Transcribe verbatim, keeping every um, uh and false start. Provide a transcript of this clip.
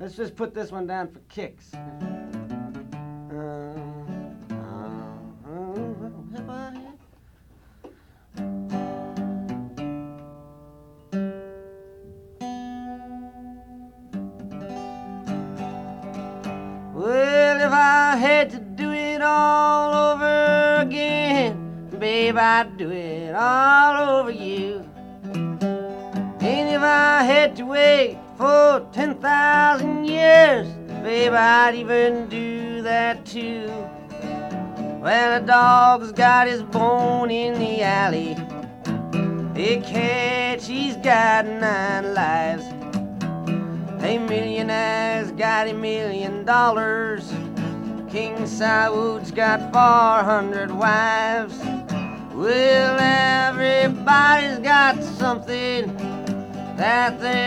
Let's just put this one down for kicks. Uh, uh, uh, have I had? Well, if I had to do it all over again, babe, I'd do it all over you. And if I had to wait for ten thousand years, babe, I'd even do that too. Well, a dog's got his bone in the alley. A cat, she's got nine lives. A millionaire's got a million dollars. King Saud's got four hundred wives. Well, everybody's got something that they